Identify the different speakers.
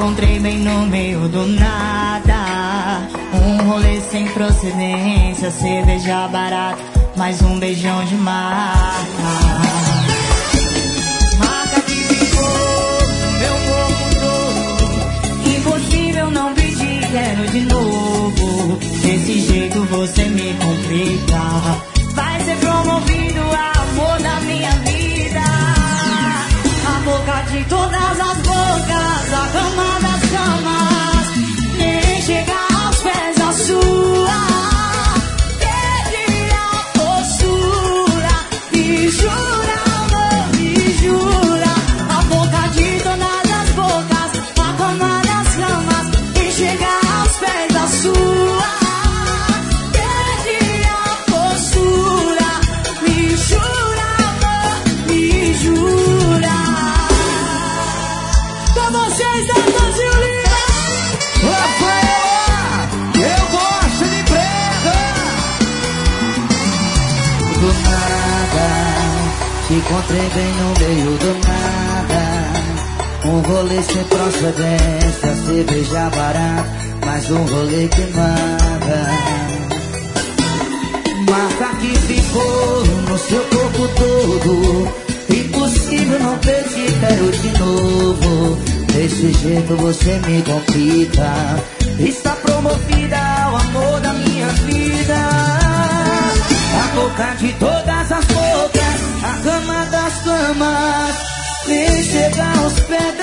Speaker 1: encontrei bem no meio do nada. Um rolê sem procedência, cerveja barata, mais um beijão de marca. Marca que ficou no meu corpo todo. Impossível não pedir, quero de novo. Desse jeito você me complica. Vai ser promovido a amor da minha vida. A boca de todas as bocas, a cama das camas, nem chega aos pés da sua. Perdi a postura, me jura, amor, me jura. A boca de todas as bocas, a cama das camas, nem chega aos pés da sua. Perdi a postura, me jura, amor, me jura. Pra vocês da Brasil Lima,
Speaker 2: Rafaela, eu gosto de brega.
Speaker 3: Do nada, te encontrei bem no meio do nada. Um rolê sem procedência, cerveja barata, mais um rolê que manda. Marca que ficou no seu corpo todo. Impossível não pedir, quero de novo. Desse jeito você me complica. Está promovida ao amor da minha vida. A boca de todas as bocas, a cama das camas, nem chega aos pés